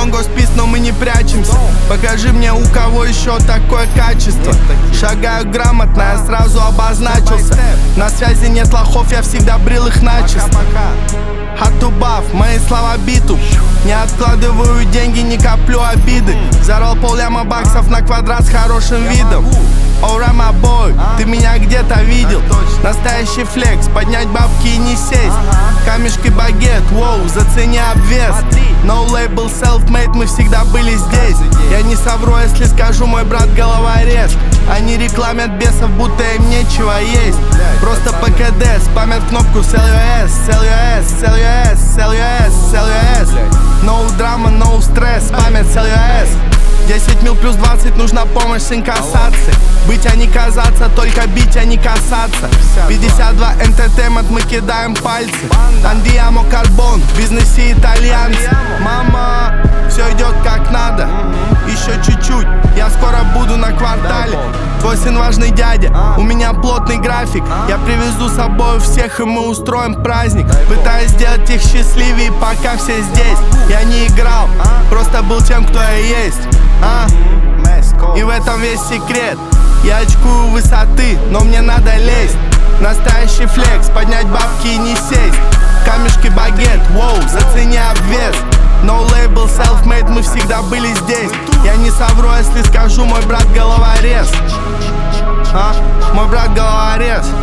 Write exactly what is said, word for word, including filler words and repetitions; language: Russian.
Don't go спис, но мы не прячемся. Покажи мне, у кого еще такое качество. Шагаю грамотно, я сразу обозначился. На связи нет лохов, я всегда брил их начисто. Хатубав, мои слова биту. Не откладываю деньги, не коплю обиды. Зарвал полляма баксов на квадрат с хорошим видом. Alright, my boy, ты меня где-то видел. Настоящий флекс, поднять бабки и не сесть. Камешки багет, воу, зацени обвес. No label, self-made, мы всегда были здесь. Я не совру, если скажу, мой брат головорез. Они рекламят бесов, будто им нечего есть. Просто ПКД, спамят кнопку sell your ass, sell your ass, sell your ass, sell your ass, sell your ass. No drama, no stress, спамят sell your ass. десять мил плюс двадцать, нужна помощь с инкассацией. Быть, а не казаться, только бить, а не касаться. Пятьдесят два Entertainment, мы кидаем пальцы. Андиамо карбон, в бизнесе итальянцы. Мама, все идет как надо. Еще чуть-чуть, я скоро буду на квартале. Твой сын важный дядя, у меня плотный график. Я привезу с собой всех, и мы устроим праздник. Пытаюсь сделать их счастливее, пока все здесь. Я не играл, просто был тем, кто я есть. А? И в этом весь секрет. Я очкую высоты, но мне надо лезть. Настоящий флекс, поднять бабки и не сесть. Камешки багет, воу, зацени обвес. No label, self-made, мы всегда были здесь. Я не совру, если скажу, мой брат головорез. А? Мой брат головорез.